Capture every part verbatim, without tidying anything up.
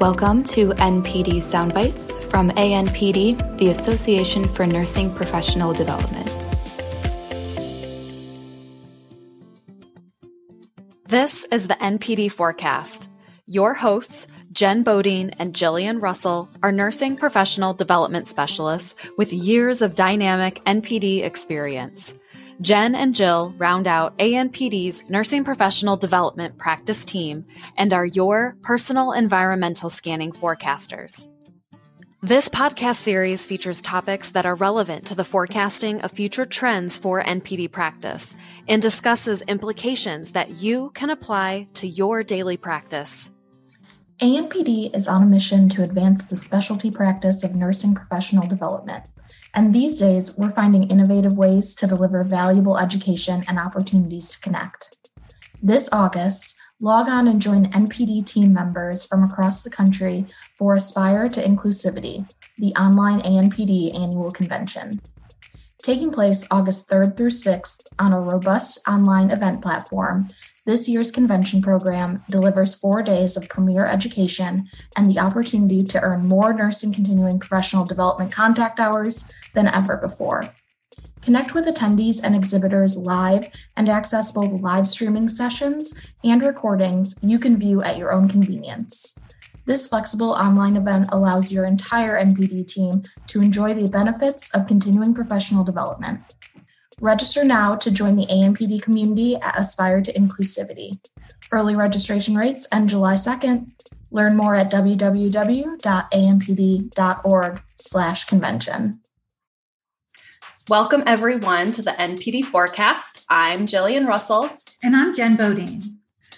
Welcome to N P D Soundbites from A N P D, the Association for Nursing Professional Development. This is the N P D Forecast. Your hosts, Jen Bodine and Jillian Russell, are nursing professional development specialists with years of dynamic N P D experience. Jen and Jill round out A N P D's Nursing Professional Development Practice team and are your personal environmental scanning forecasters. This podcast series features topics that are relevant to the forecasting of future trends for N P D practice and discusses implications that you can apply to your daily practice. A N P D is on a mission to advance the specialty practice of nursing professional development. And these days, we're finding innovative ways to deliver valuable education and opportunities to connect. This August, log on and join N P D team members from across the country for Aspire to Inclusivity, the online A N P D annual convention. Taking place August third through sixth on a robust online event platform, this year's convention program delivers four days of premier education and the opportunity to earn more nursing continuing professional development contact hours than ever before. Connect with attendees and exhibitors live and access both live streaming sessions and recordings you can view at your own convenience. This flexible online event allows your entire N P D team to enjoy the benefits of continuing professional development. Register now to join the A N P D community at Aspire to Inclusivity. Early registration rates end July second. Learn more at www.anpd.org slash convention. Welcome everyone to the N P D Forecast. I'm Jillian Russell. And I'm Jen Bodine.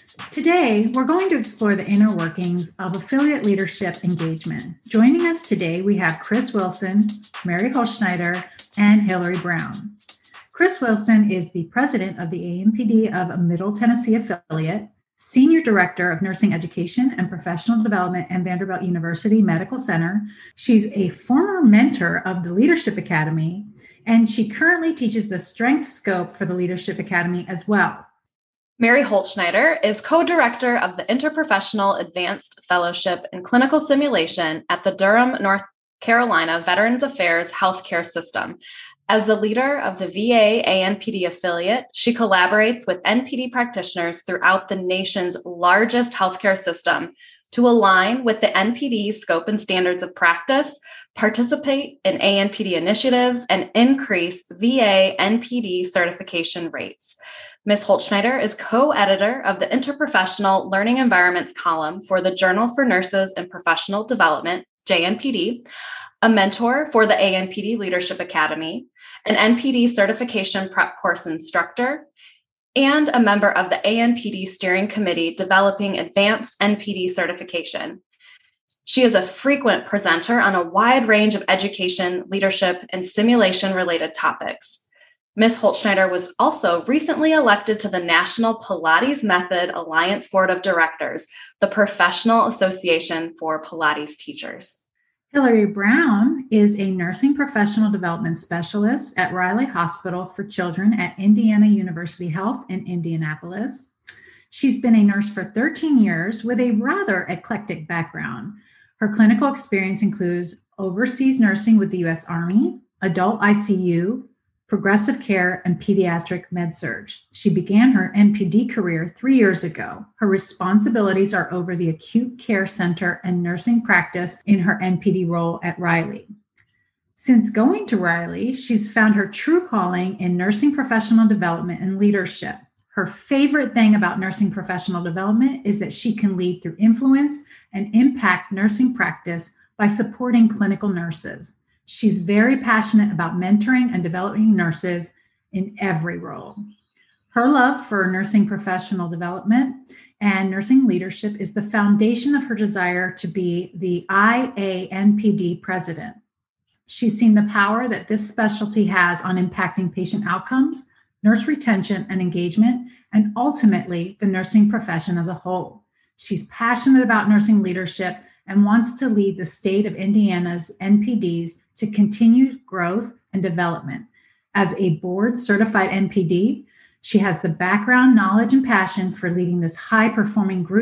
Today, we're going to explore the inner workings of affiliate leadership engagement. Joining us today, we have Chris Wilson, Mary Holzschneider, and Hillary Brown. Chris Wilson is the president of the A N P D of Middle Tennessee Affiliate, senior director of nursing education and professional development at Vanderbilt University Medical Center. She's a former mentor of the Leadership Academy, and she currently teaches the Strength Scope for the Leadership Academy as well. Mary Holzschneider is co-director of the Interprofessional Advanced Fellowship in Clinical Simulation at the Durham, North Carolina Veterans Affairs Healthcare System. As the leader of the V A A N P D affiliate, she collaborates with N P D practitioners throughout the nation's largest healthcare system to align with the N P D scope and standards of practice, participate in A N P D initiatives, and increase V A N P D certification rates. Miz Holzschneider is co-editor of the Interprofessional Learning Environments column for the Journal for Nurses and Professional Development, J N P D, a mentor for the A N P D Leadership Academy, an N P D certification prep course instructor, and a member of the A N P D steering committee developing advanced N P D certification. She is a frequent presenter on a wide range of education, leadership, and simulation-related topics. Miz Holzschneider was also recently elected to the National Pilates Method Alliance Board of Directors, the professional association for Pilates teachers. Hillary Brown is a nursing professional development specialist at Riley Hospital for Children at Indiana University Health in Indianapolis. She's been a nurse for thirteen years with a rather eclectic background. Her clinical experience includes overseas nursing with the U S Army, adult I C U, progressive care, and pediatric med-surg. She began her N P D career three years ago. Her responsibilities are over the acute care center and nursing practice in her N P D role at Riley. Since going to Riley, she's found her true calling in nursing professional development and leadership. Her favorite thing about nursing professional development is that she can lead through influence and impact nursing practice by supporting clinical nurses. She's very passionate about mentoring and developing nurses in every role. Her love for nursing professional development and nursing leadership is the foundation of her desire to be the I A N P D president. She's seen the power that this specialty has on impacting patient outcomes, nurse retention and engagement, and ultimately the nursing profession as a whole. She's passionate about nursing leadership and wants to lead the state of Indiana's N P Ds to continued growth and development. As a board-certified N P D, she has the background, knowledge, and passion for leading this high-performing group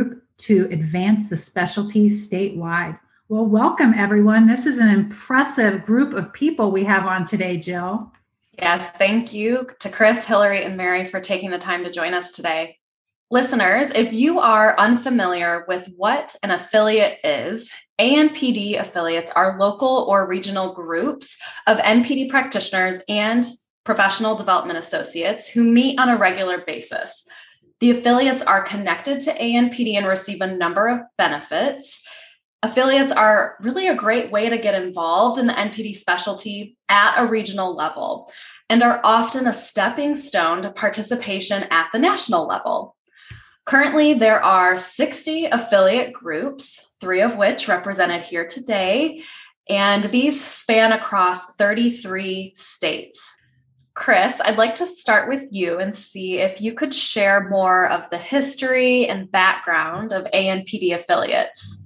to advance the specialty statewide. Well, welcome everyone. This is an impressive group of people we have on today, Jill. Yes, thank you to Chris, Hillary, and Mary for taking the time to join us today. Listeners, if you are unfamiliar with what an affiliate is, A N P D affiliates are local or regional groups of N P D practitioners and professional development associates who meet on a regular basis. The affiliates are connected to A N P D and receive a number of benefits. Affiliates are really a great way to get involved in the N P D specialty at a regional level and are often a stepping stone to participation at the national level. Currently, there are sixty affiliate groups, three of which represented here today, and these span across thirty-three states. Chris, I'd like to start with you and see if you could share more of the history and background of A N P D affiliates.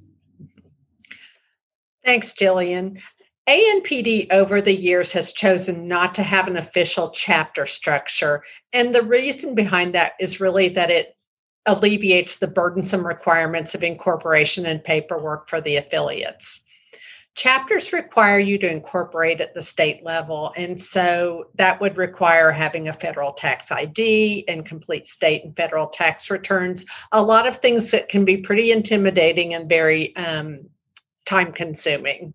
Thanks, Jillian. A N P D over the years has chosen not to have an official chapter structure, and the reason behind that is really that it alleviates the burdensome requirements of incorporation and paperwork for the affiliates. Chapters require you to incorporate at the state level, and so that would require having a federal tax I D and complete state and federal tax returns, a lot of things that can be pretty intimidating and very um, time-consuming.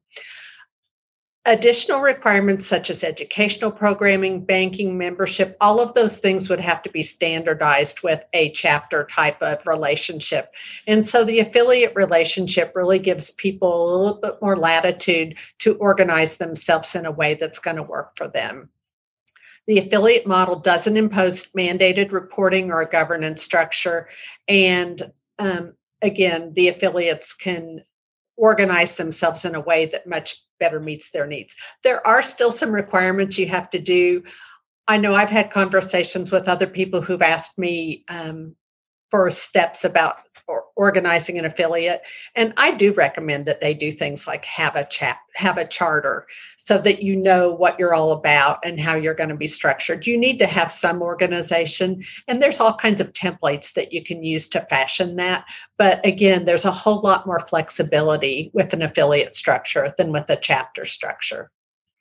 Additional requirements such as educational programming, banking, membership, all of those things would have to be standardized with a chapter type of relationship. And so the affiliate relationship really gives people a little bit more latitude to organize themselves in a way that's going to work for them. The affiliate model doesn't impose mandated reporting or a governance structure. And um, again, the affiliates can organize themselves in a way that much better meets their needs. There are still some requirements you have to do. I know I've had conversations with other people who've asked me um, for steps about or organizing an affiliate, and I do recommend that they do things like have a chat, have a charter, so that you know what you're all about and how you're going to be structured. You need to have some organization, and there's all kinds of templates that you can use to fashion that. But again, there's a whole lot more flexibility with an affiliate structure than with a chapter structure.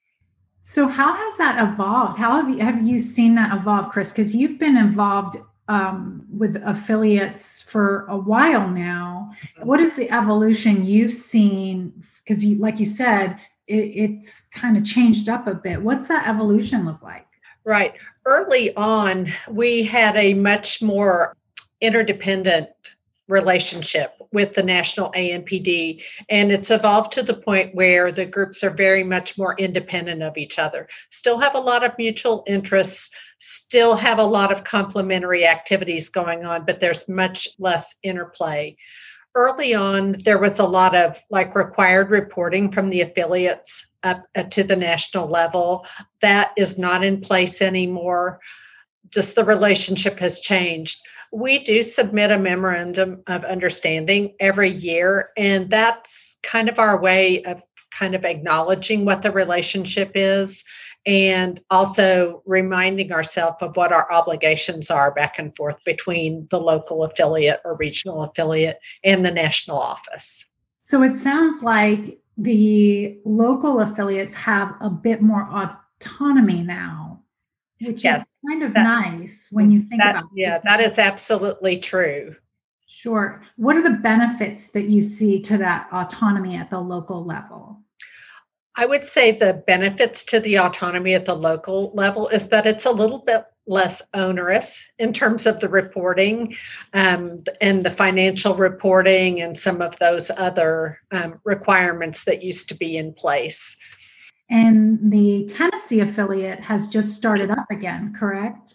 So how has that evolved? How have you, have you seen that evolve, Chris? Because you've been involved um, with affiliates for a while now. What is the evolution you've seen? Because you, like you said, it, it's kind of changed up a bit. What's that evolution look like? Right. Early on, we had a much more interdependent relationship with the national A N P D, and it's evolved to the point where the groups are very much more independent of each other, still have a lot of mutual interests, still have a lot of complementary activities going on, but there's much less interplay. Early on, there was a lot of like required reporting from the affiliates up to the national level. That is not in place anymore. Just the relationship has changed. We do submit a memorandum of understanding every year, and that's kind of our way of kind of acknowledging what the relationship is and also reminding ourselves of what our obligations are back and forth between the local affiliate or regional affiliate and the national office. So it sounds like the local affiliates have a bit more autonomy now, which yes, is kind of that, nice when you think that, about it. Yeah, that is absolutely true. Sure. What are the benefits that you see to that autonomy at the local level? I would say the benefits to the autonomy at the local level is that it's a little bit less onerous in terms of the reporting um, and the financial reporting and some of those other um, requirements that used to be in place. And the Tennessee affiliate has just started up again, correct?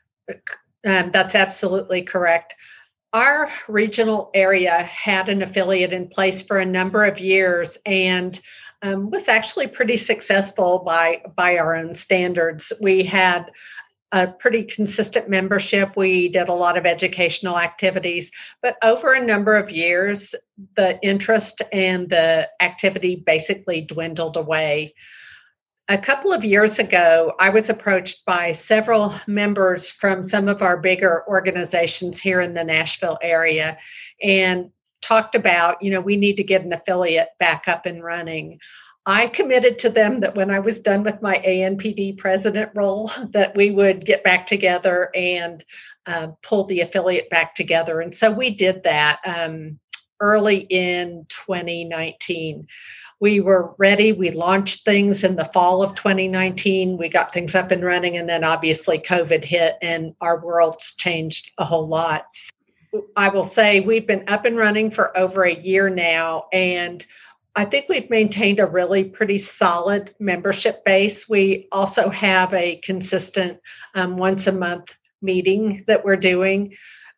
Um, that's absolutely correct. Our regional area had an affiliate in place for a number of years and um, was actually pretty successful by, by our own standards. We had a pretty consistent membership. We did a lot of educational activities, but over a number of years, the interest and the activity basically dwindled away. A couple of years ago, I was approached by several members from some of our bigger organizations here in the Nashville area and talked about, you know, we need to get an affiliate back up and running, I committed to them that when I was done with my A N P D president role, that we would get back together and uh, pull the affiliate back together. And so we did that um, early in twenty nineteen. We were ready. We launched things in the fall of twenty nineteen. We got things up and running. And then obviously COVID hit and our world's changed a whole lot. I will say we've been up and running for over a year now. And I think we've maintained a really pretty solid membership base. We also have a consistent um, once a month meeting that we're doing.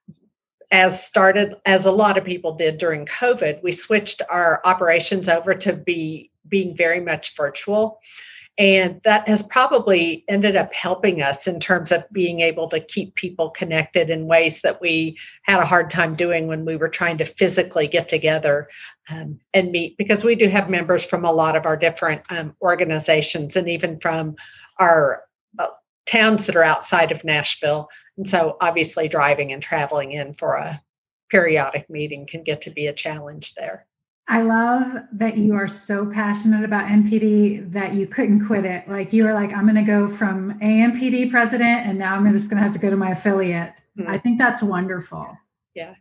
As started, as a lot of people did during COVID, we switched our operations over to be being very much virtual. And that has probably ended up helping us in terms of being able to keep people connected in ways that we had a hard time doing when we were trying to physically get together um, and meet, because we do have members from a lot of our different um, organizations and even from our uh, towns that are outside of Nashville. And so obviously driving and traveling in for a periodic meeting can get to be a challenge there. I love that you are so passionate about N P D that you couldn't quit it. Like you were like, I'm going to go from A N P D president and now I'm just going to have to go to my affiliate. Mm-hmm. I think that's wonderful. Yeah.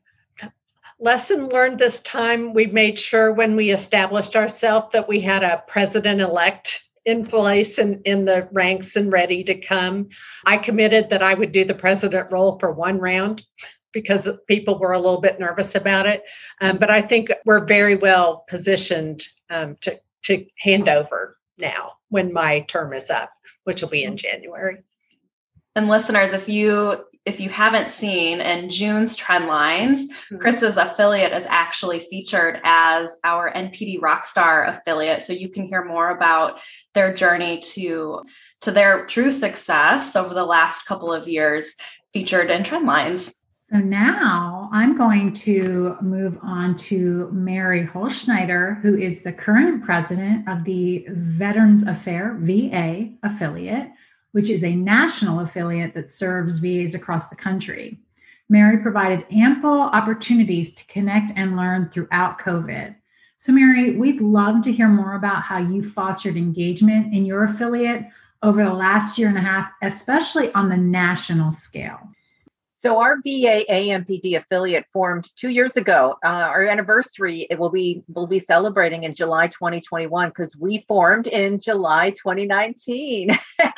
Lesson learned this time. We made sure when we established ourselves that we had a president-elect in place and in the ranks and ready to come. I committed that I would do the president role for one round because people were a little bit nervous about it. Um, but I think we're very well positioned um, to, to hand over now when my term is up, which will be in January. And listeners, if you if you haven't seen in June's trend lines, mm-hmm. Chris's affiliate is actually featured as our N P D Rockstar affiliate. So you can hear more about their journey to, to their true success over the last couple of years featured in trend lines. So now I'm going to move on to Mary Holschneider, who is the current president of the Veterans Affairs V A affiliate, which is a national affiliate that serves V As across the country. Mary provided ample opportunities to connect and learn throughout COVID. So Mary, we'd love to hear more about how you fostered engagement in your affiliate over the last year and a half, especially on the national scale. So our V A A N P D affiliate formed two years ago. Uh, our anniversary, it will be we'll be celebrating in July twenty twenty-one because we formed in July twenty nineteen.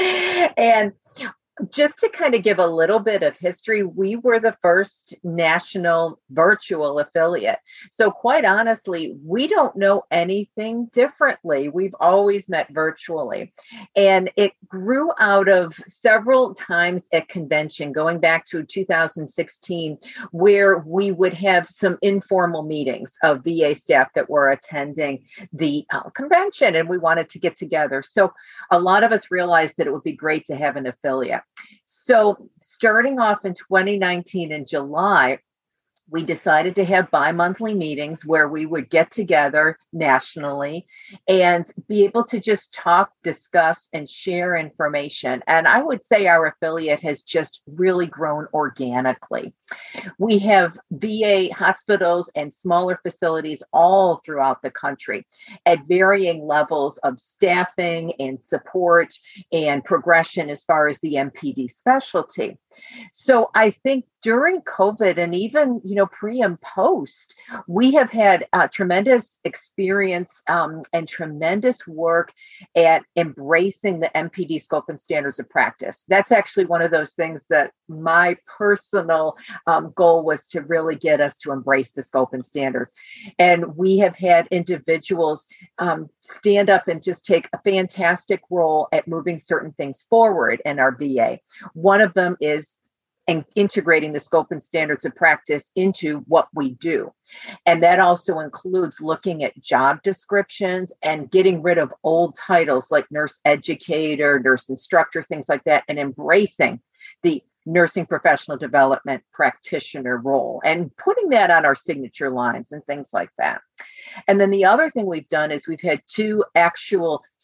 And just to kind of give a little bit of history, we were the first national virtual affiliate. So quite honestly, we don't know anything differently. We've always met virtually. And it grew out of several times at convention, going back to two thousand sixteen, where we would have some informal meetings of V A staff that were attending the uh, convention, and we wanted to get together. So a lot of us realized that it would be great to have an affiliate. So starting off in twenty nineteen in July, we decided to have bi-monthly meetings where we would get together nationally and be able to just talk, discuss, and share information. And I would say our affiliate has just really grown organically. We have V A hospitals and smaller facilities all throughout the country at varying levels of staffing and support and progression as far as the N P D specialty. So I think during COVID and even, you know, pre and post, we have had uh, tremendous experience um, and tremendous work at embracing the N P D scope and standards of practice. That's actually one of those things that my personal um, goal was to really get us to embrace the scope and standards. And we have had individuals um, stand up and just take a fantastic role at moving certain things forward in our V A. One of them is and integrating the scope and standards of practice into what we do. And that also includes looking at job descriptions and getting rid of old titles like nurse educator, nurse instructor, things like that, and embracing the nursing professional development practitioner role and putting that on our signature lines and things like that. And then the other thing we've done is we've had two actual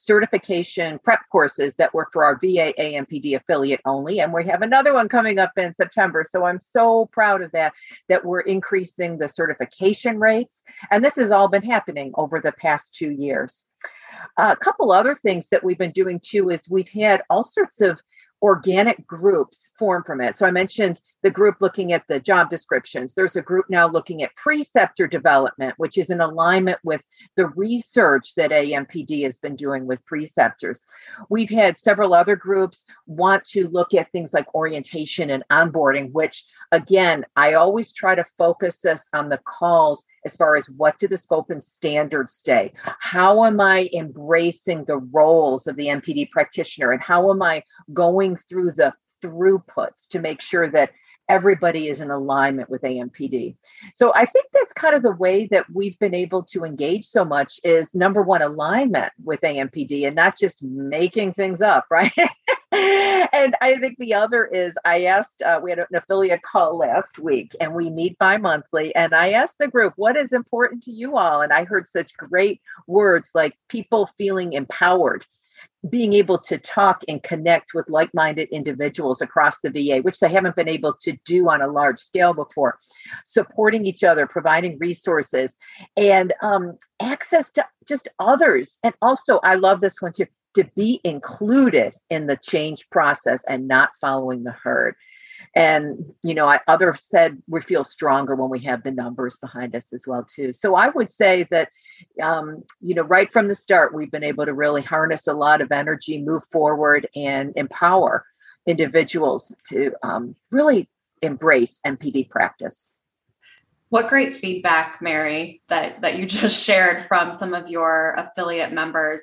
certification prep courses that were for our V A A M P D affiliate only. And we have another one coming up in September. So I'm so proud of that, that we're increasing the certification rates. And this has all been happening over the past two years. Uh, a couple other things that we've been doing too is we've had all sorts of organic groups form from it. So I mentioned the group looking at the job descriptions. There's a group now looking at preceptor development, which is in alignment with the research that A M P D has been doing with preceptors. We've had several other groups want to look at things like orientation and onboarding, which again, I always try to focus us on the calls as far as what do the scope and standards say? How am I embracing the roles of the M P D practitioner, and how am I going through the throughputs to make sure that everybody is in alignment with A M P D. So I think that's kind of the way that we've been able to engage so much is number one, alignment with A M P D and not just making things up, right? And I think the other is I asked, uh, we had an affiliate call last week and we meet bi-monthly, and I asked the group, what is important to you all? And I heard such great words like people feeling empowered, being able to talk and connect with like-minded individuals across the V A, which they haven't been able to do on a large scale before, supporting each other, providing resources, and um, access to just others. And also, I love this one too, to be included in the change process and not following the herd. And, you know, I, others said we feel stronger when we have the numbers behind us as well, too. So I would say that, um, you know, right from the start, we've been able to really harness a lot of energy, move forward, and empower individuals to um, really embrace M P D practice. What great feedback, Mary, that, that you just shared from some of your affiliate members.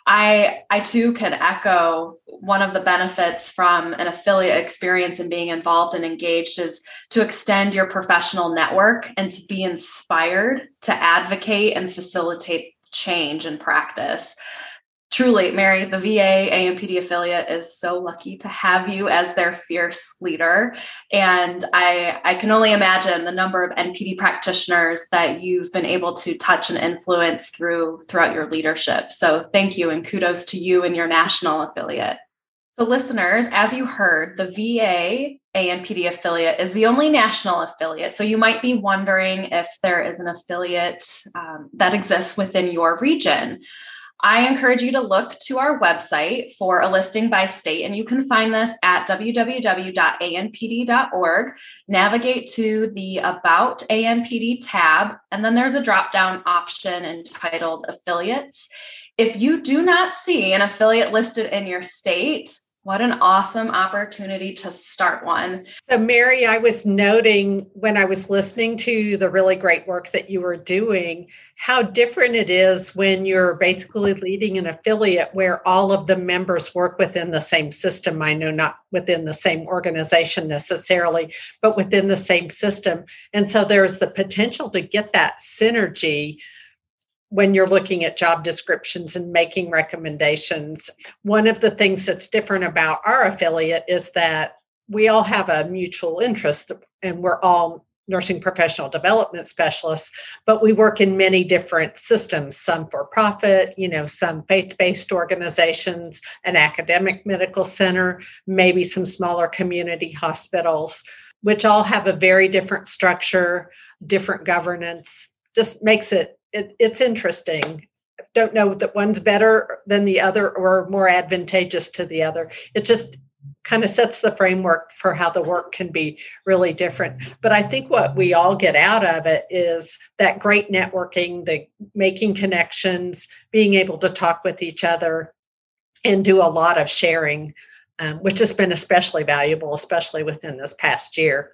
I, I too can echo one of the benefits from an affiliate experience and being involved and engaged is to extend your professional network and to be inspired to advocate and facilitate change in practice. Truly, Mary, the V A A M P D affiliate is so lucky to have you as their fierce leader. And I, I can only imagine the number of N P D practitioners that you've been able to touch and influence through throughout your leadership. So thank you, and kudos to you and your national affiliate. So listeners, as you heard, the V A A M P D affiliate is the only national affiliate. So you might be wondering if there is an affiliate um, that exists within your region. I encourage you to look to our website for a listing by state, and you can find this at w w w dot a n p d dot org. Navigate to the About A N P D tab, and then there's a drop-down option entitled Affiliates. If you do not see an affiliate listed in your state, what an awesome opportunity to start one. So, Mary, I was noting when I was listening to the really great work that you were doing, how different it is when you're basically leading an affiliate where all of the members work within the same system. I know not within the same organization necessarily, but within the same system. And so there's the potential to get that synergy when you're looking at job descriptions and making recommendations. One of the things that's different about our affiliate is that we all have a mutual interest, and we're all nursing professional development specialists, but we work in many different systems, some for profit, you know, some faith-based organizations, an academic medical center, maybe some smaller community hospitals, which all have a very different structure, different governance. Just makes it It, it's interesting. I don't know that one's better than the other or more advantageous to the other. It just kind of sets the framework for how the work can be really different. But I think what we all get out of it is that great networking, the making connections, being able to talk with each other and do a lot of sharing, um, which has been especially valuable, especially within this past year.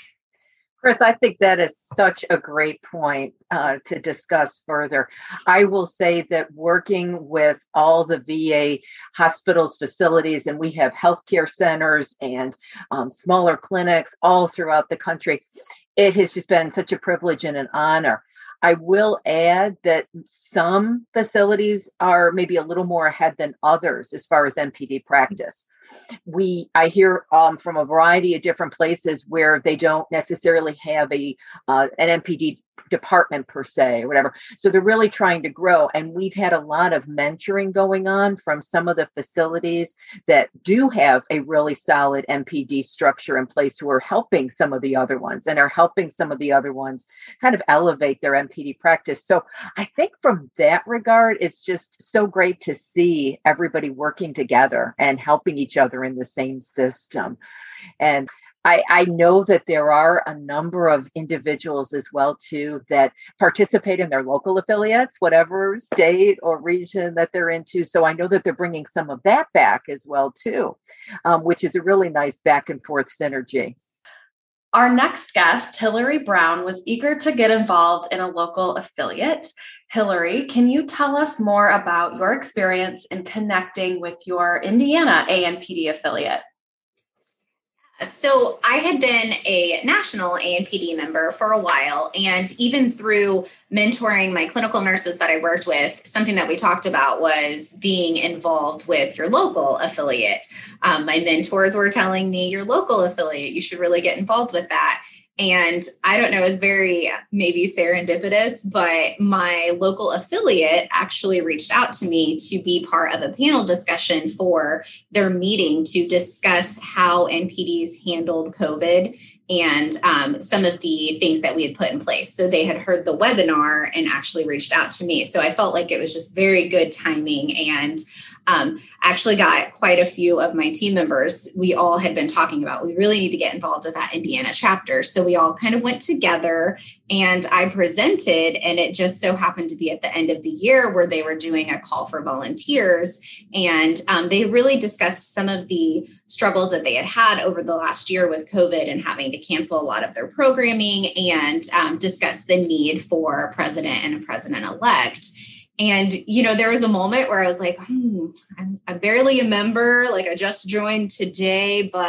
Chris, I think that is such a great point uh, to discuss further. I will say that working with all the V A hospitals, facilities, and we have healthcare centers and um, smaller clinics all throughout the country, it has just been such a privilege and an honor. I will add that some facilities are maybe a little more ahead than others as far as M P D practice. We, I hear um, from a variety of different places where they don't necessarily have a uh, an M P D department per se or whatever. So they're really trying to grow. And we've had a lot of mentoring going on from some of the facilities that do have a really solid N P D structure in place, who are helping some of the other ones and are helping some of the other ones kind of elevate their N P D practice. So I think from that regard, it's just so great to see everybody working together and helping each other in the same system. And I, I know that there are a number of individuals as well, too, that participate in their local affiliates, whatever state or region that they're into. So I know that they're bringing some of that back as well, too, um, which is a really nice back and forth synergy. Our next guest, Hillary Brown, was eager to get involved in a local affiliate. Hillary, can you tell us more about your experience in connecting with your Indiana A N P D affiliate? So I had been a national A N P D member for a while, and even through mentoring my clinical nurses that I worked with, something that we talked about was being involved with your local affiliate. Um, my mentors were telling me, your local affiliate, you should really get involved with that. And I don't know, it's very maybe serendipitous, but my local affiliate actually reached out to me to be part of a panel discussion for their meeting to discuss how N P Ds handled COVID and um, some of the things that we had put in place. So they had heard the webinar and actually reached out to me. So I felt like it was just very good timing, and um, actually got quite a few of my team members. We all had been talking about, we really need to get involved with that Indiana chapter. So we all kind of went together and I presented, and it just so happened to be at the end of the year where they were doing a call for volunteers. And um, they really discussed some of the struggles that they had had over the last year with COVID and having to cancel a lot of their programming, and um, discussed the need for a president and a president-elect. And, you know, there was a moment where I was like, hmm, I'm, I'm barely a member, like I just joined today, but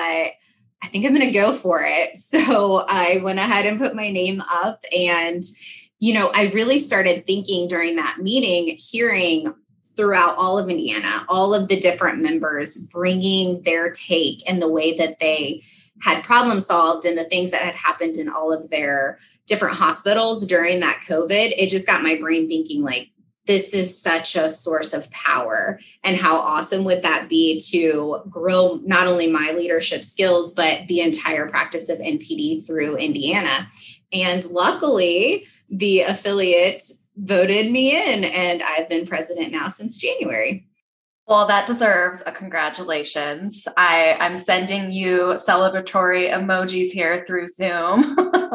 I think I'm going to go for it. So I went ahead and put my name up, and, you know, I really started thinking during that meeting, hearing throughout all of Indiana, all of the different members bringing their take and the way that they had problem solved and the things that had happened in all of their different hospitals during that COVID. It just got my brain thinking, like, this is such a source of power, and how awesome would that be to grow not only my leadership skills, but the entire practice of N P D through Indiana. And luckily, the affiliate voted me in, and I've been president now since January. Well, that deserves a congratulations. I, I'm sending you celebratory emojis here through Zoom.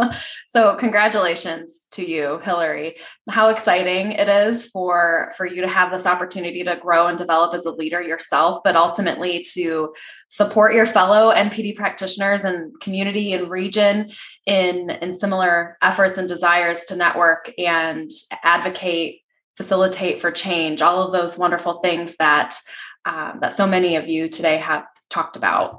So congratulations to you, Hillary. How exciting it is for, for you to have this opportunity to grow and develop as a leader yourself, but ultimately to support your fellow N P D practitioners and community and region in, in similar efforts and desires to network and advocate, facilitate for change, all of those wonderful things that um, that so many of you today have talked about.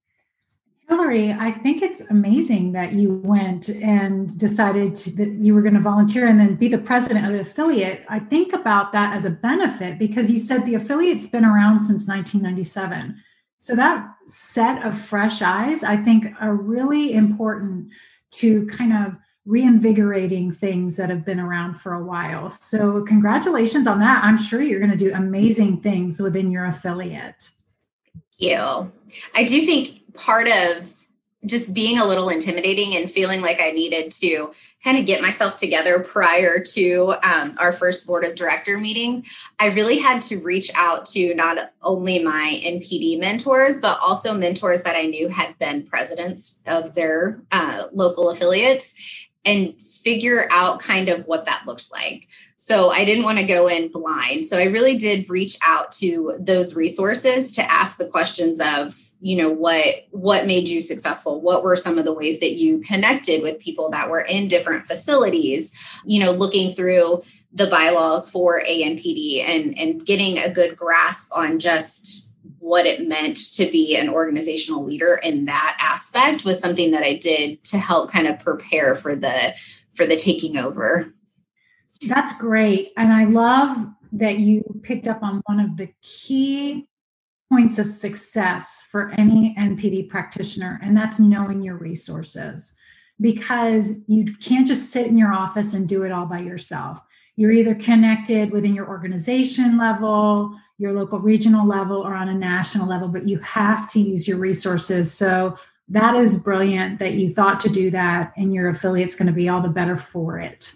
Hillary, I think it's amazing that you went and decided to, that you were going to volunteer and then be the president of the affiliate. I think about that as a benefit because you said the affiliate's been around since nineteen ninety-seven. So that set of fresh eyes, I think, are really important to kind of reinvigorating things that have been around for a while. So congratulations on that. I'm sure you're going to do amazing things within your affiliate. Thank you. I do think part of just being a little intimidating and feeling like I needed to kind of get myself together prior to um, our first board of director meeting, I really had to reach out to not only my N P D mentors, but also mentors that I knew had been presidents of their uh, local affiliates, and figure out kind of what that looked like. So I didn't want to go in blind. So I really did reach out to those resources to ask the questions of, you know, what, what made you successful? What were some of the ways that you connected with people that were in different facilities? You know, looking through the bylaws for A N P D and, and getting a good grasp on just what it meant to be an organizational leader in that aspect was something that I did to help kind of prepare for the, for the taking over. That's great. And I love that you picked up on one of the key points of success for any N P D practitioner, and that's knowing your resources. because you can't just sit in your office and do it all by yourself. You're either connected within your organization level, your local regional level, or on a national level, but you have to use your resources. So that is brilliant that you thought to do that, and your affiliate's going to be all the better for it.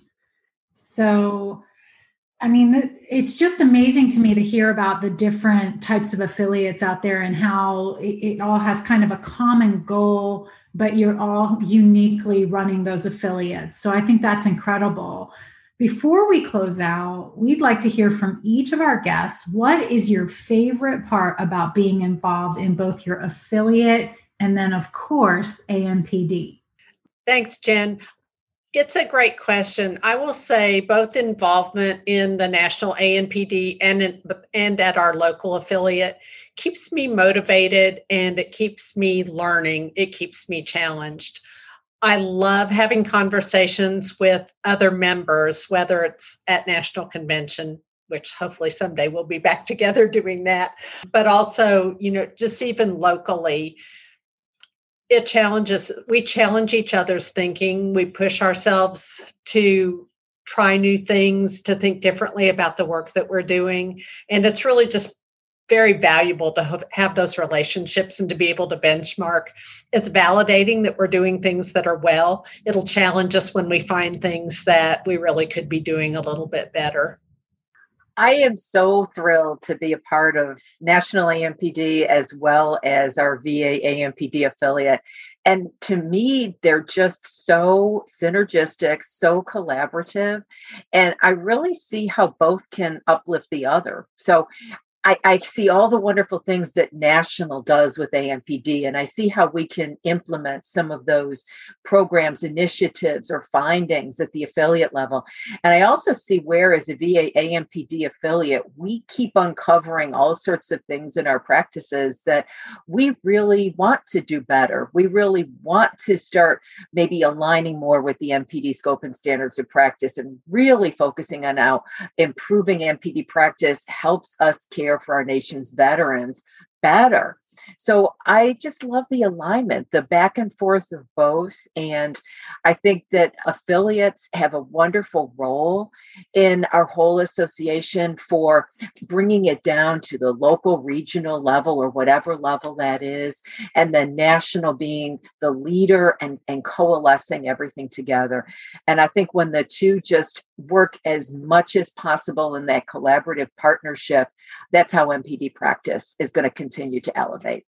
So, I mean, it's just amazing to me to hear about the different types of affiliates out there and how it, it all has kind of a common goal, but you're all uniquely running those affiliates. So I think that's incredible. Before we close out, we'd like to hear from each of our guests. What is your favorite part about being involved in both your affiliate and then, of course, A M P D? Thanks, Jen. It's a great question. I will say both involvement in the national A N P D and in, and at our local affiliate keeps me motivated, and it keeps me learning. It keeps me challenged. I love having conversations with other members, whether it's at National Convention, which hopefully someday we'll be back together doing that, but also, you know, just even locally. It challenges, we challenge each other's thinking. We push ourselves to try new things, to think differently about the work that we're doing. And it's really just very valuable to have, have those relationships and to be able to benchmark. It's validating that we're doing things that are well. It'll challenge us when we find things that we really could be doing a little bit better. I am so thrilled to be a part of National A M P D as well as our V A A M P D affiliate. And to me, they're just so synergistic, so collaborative. And I really see how both can uplift the other. So I, I see all the wonderful things that National does with A M P D, and I see how we can implement some of those programs, initiatives, or findings at the affiliate level. And I also see where, as a V A A M P D affiliate, we keep uncovering all sorts of things in our practices that we really want to do better. We really want to start maybe aligning more with the M P D scope and standards of practice, and really focusing on how improving M P D practice helps us care for our nation's veterans better. So I just love the alignment, the back and forth of both. And I think that affiliates have a wonderful role in our whole association for bringing it down to the local, regional level, or whatever level that is, and then National being the leader and, and coalescing everything together. And I think when the two just work as much as possible in that collaborative partnership, that's how M P D practice is going to continue to elevate.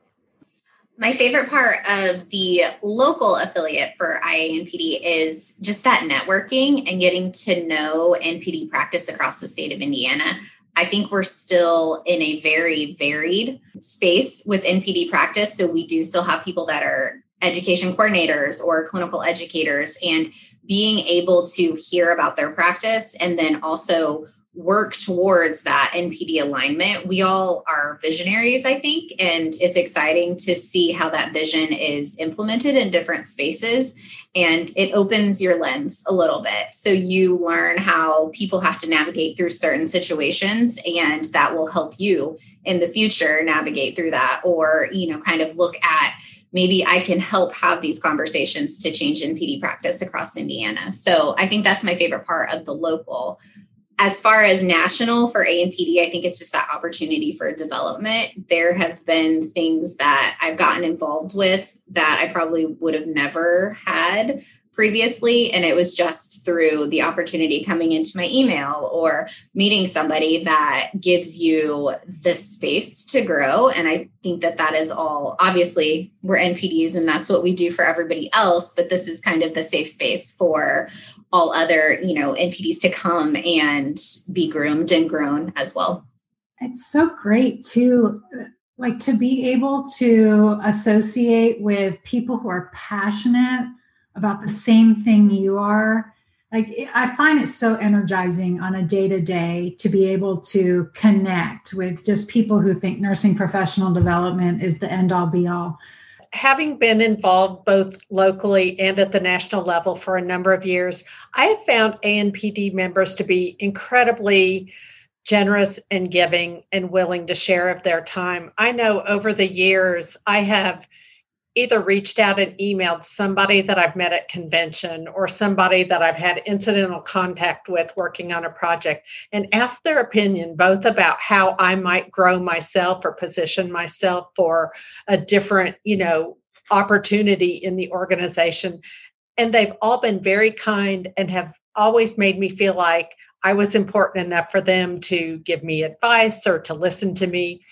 My favorite part of the local affiliate for I A N P D is just that networking and getting to know N P D practice across the state of Indiana. I think we're still in a very varied space with N P D practice. So we do still have people that are education coordinators or clinical educators, and being able to hear about their practice and then also work towards that N P D alignment. We all are visionaries, I think, and it's exciting to see how that vision is implemented in different spaces, and it opens your lens a little bit. So you learn how people have to navigate through certain situations, and that will help you in the future navigate through that, or, you know, kind of look at maybe I can help have these conversations to change N P D practice across Indiana. So I think that's my favorite part of the local. As far as National for A N P D, I think it's just that opportunity for development. There have been things that I've gotten involved with that I probably would have never had previously. And it was just through the opportunity coming into my email or meeting somebody that gives you the space to grow. And I think that that is all, obviously we're N P Ds and that's what we do for everybody else, but this is kind of the safe space for all other, you know, N P Ds to come and be groomed and grown as well. It's so great to like to be able to associate with people who are passionate about the same thing you are. Like, I find it so energizing on a day-to-day to be able to connect with just people who think nursing professional development is the end-all be-all. Having been involved both locally and at the national level for a number of years, I have found A N P D members to be incredibly generous and giving and willing to share of their time. I know over the years, I have either reached out and emailed somebody that I've met at convention or somebody that I've had incidental contact with working on a project and asked their opinion both about how I might grow myself or position myself for a different, you know, opportunity in the organization. And they've all been very kind and have always made me feel like I was important enough for them to give me advice or to listen to me.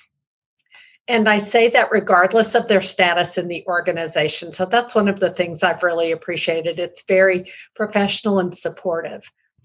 And I say that regardless of their status in the organization. So that's one of the things I've really appreciated. It's very professional and supportive.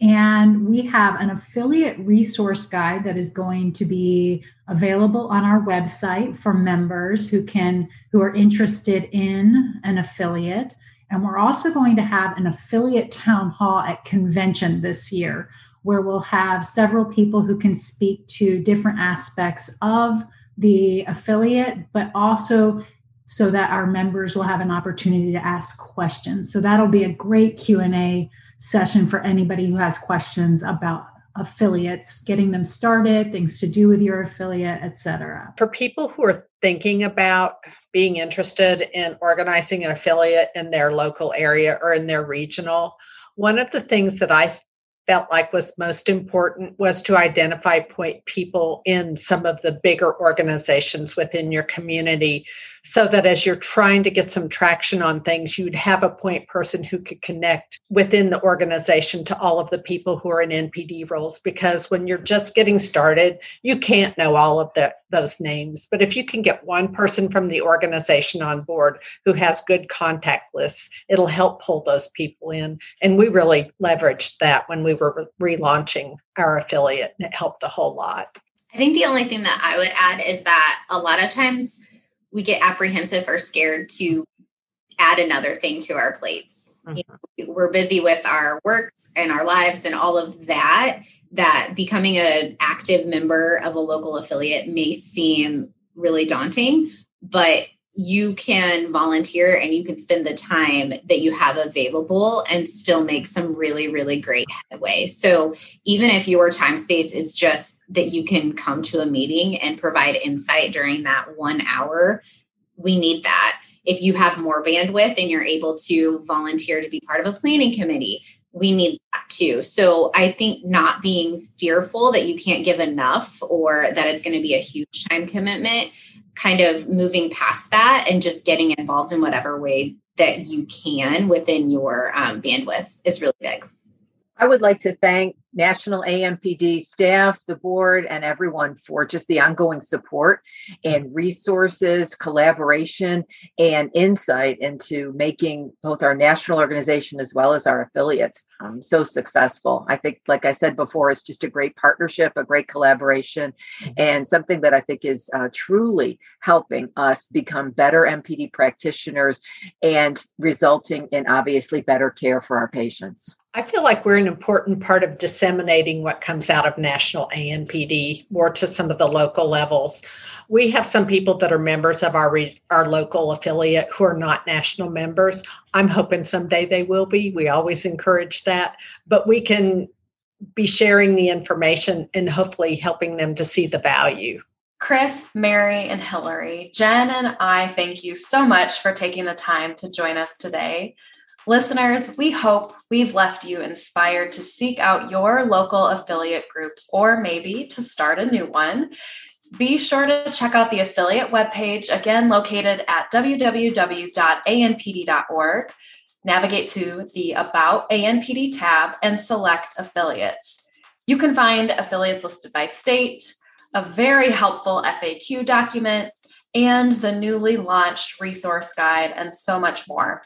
And we have an affiliate resource guide that is going to be available on our website for members who can, who are interested in an affiliate. And we're also going to have an affiliate town hall at convention this year, where we'll have several people who can speak to different aspects of the affiliate, but also so that our members will have an opportunity to ask questions. So that'll be a great Q and A session for anybody who has questions about affiliates, getting them started, things to do with your affiliate, et cetera. For people who are thinking about being interested in organizing an affiliate in their local area or in their regional, one of the things that I felt like was most important was to identify point people in some of the bigger organizations within your community, so that as you're trying to get some traction on things, you'd have a point person who could connect within the organization to all of the people who are in N P D roles. Because when you're just getting started, you can't know all of the, those names. But if you can get one person from the organization on board who has good contact lists, it'll help pull those people in. And we really leveraged that when we were re- relaunching our affiliate, and it helped a whole lot. I think the only thing that I would add is that a lot of times we get apprehensive or scared to add another thing to our plates. Mm-hmm. You know, we're busy with our work and our lives and all of that, that becoming an active member of a local affiliate may seem really daunting, but you can volunteer and you can spend the time that you have available and still make some really, really great headway. So even if your time space is just that you can come to a meeting and provide insight during that one hour, we need that. If you have more bandwidth and you're able to volunteer to be part of a planning committee, we need that too. So I think not being fearful that you can't give enough or that it's going to be a huge time commitment, kind of moving past that and just getting involved in whatever way that you can within your um, bandwidth is really big. I would like to thank National A M P D staff, the board, and everyone for just the ongoing support and resources, collaboration, and insight into making both our national organization as well as our affiliates um, so successful. I think, like I said before, it's just a great partnership, a great collaboration, and something that I think is uh, truly helping us become better M P D practitioners and resulting in obviously better care for our patients. I feel like we're an important part of disseminating what comes out of National A N P D more to some of the local levels. We have some people that are members of our re- our local affiliate who are not national members. I'm hoping someday they will be. We always encourage that, but we can be sharing the information and hopefully helping them to see the value. Chris, Mary, and Hillary, Jen and I thank you so much for taking the time to join us today. Listeners, we hope we've left you inspired to seek out your local affiliate groups or maybe to start a new one. Be sure to check out the affiliate webpage, again located at w w w dot a n p d dot org. Navigate to the About A N P D tab and select affiliates. You can find affiliates listed by state, a very helpful F A Q document, and the newly launched resource guide, and so much more.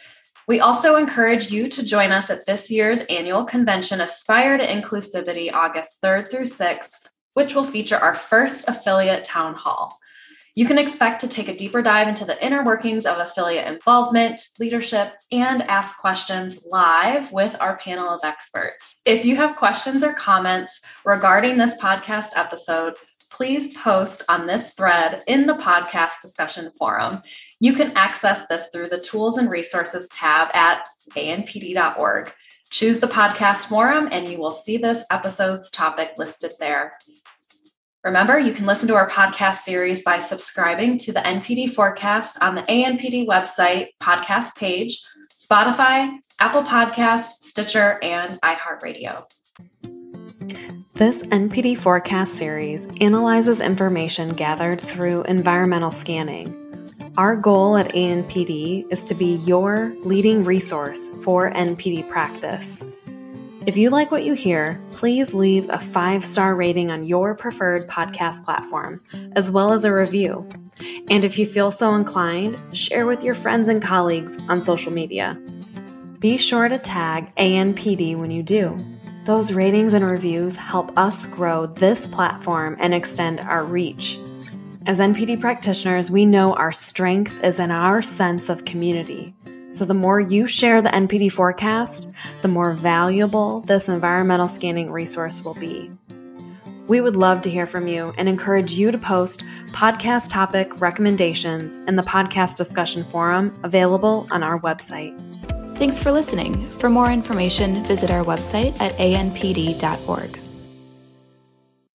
We also encourage you to join us at this year's annual convention, Aspire to Inclusivity, August third through sixth, which will feature our first affiliate town hall. You can expect to take a deeper dive into the inner workings of affiliate involvement, leadership, and ask questions live with our panel of experts. If you have questions or comments regarding this podcast episode, please post on this thread in the podcast discussion forum. You can access this through the Tools and Resources tab at a n p d dot org. Choose the podcast forum and you will see this episode's topic listed there. Remember, you can listen to our podcast series by subscribing to the N P D Forecast on the A N P D website podcast page, Spotify, Apple Podcasts, Stitcher, and iHeartRadio. This N P D Forecast series analyzes information gathered through environmental scanning. Our goal at A N P D is to be your leading resource for N P D practice. If you like what you hear, please leave a five-star rating on your preferred podcast platform, as well as a review. And if you feel so inclined, share with your friends and colleagues on social media. Be sure to tag A N P D when you do. Those ratings and reviews help us grow this platform and extend our reach. As N P D practitioners, we know our strength is in our sense of community. So the more you share the N P D Forecast, the more valuable this environmental scanning resource will be. We would love to hear from you and encourage you to post podcast topic recommendations in the podcast discussion forum available on our website. Thanks for listening. For more information, visit our website at a n p d dot org.